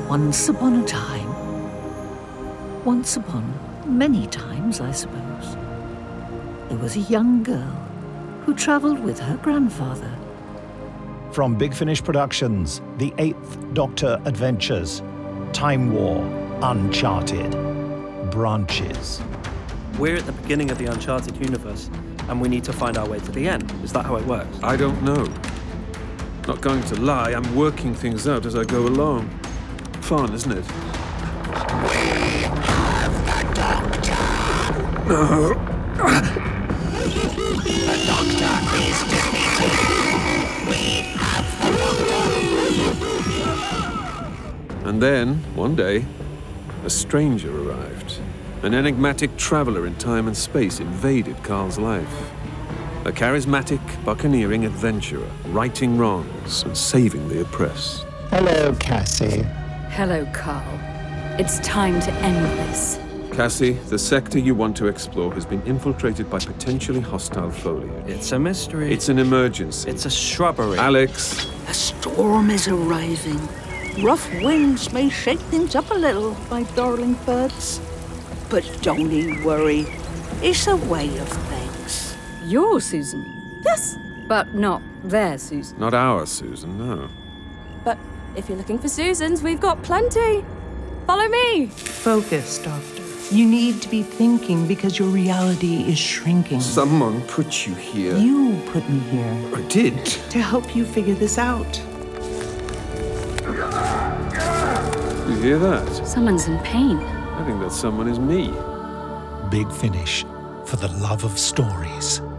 Once upon a time. Once upon many times, I suppose. There was a young girl who travelled with her grandfather. From Big Finish Productions, The Eighth Doctor Adventures, Time War, Uncharted, Branches. We're at the beginning of the Uncharted universe, and we need to find our way to the end. Is that how it works? I don't know. Not going to lie, I'm working things out as I go along. Fun, isn't it? We have the Doctor! No. The Doctor is defeated! We have the Doctor! And then, one day, a stranger arrived. An enigmatic traveler in time and space invaded Carl's life. A charismatic, buccaneering adventurer, righting wrongs and saving the oppressed. Hello, Cassie. Hello, Carl. It's time to end this. Cassie, the sector you want to explore has been infiltrated by potentially hostile foliage. It's a mystery. It's an emergency. It's a shrubbery. Alex. A storm is arriving. Rough winds may shake things up a little, my darling birds. But don't you worry. It's a way of things. You're Susan. Yes, But not their Susan. Not our Susan, no. but if you're looking for Susans, we've got plenty. Follow me. Focus, Doctor. You need to be thinking because your reality is shrinking. Someone put you here. You put me here I did. to help you figure this out. You hear that? Someone's in pain. I think that someone is me. Big Finish, for the love of stories.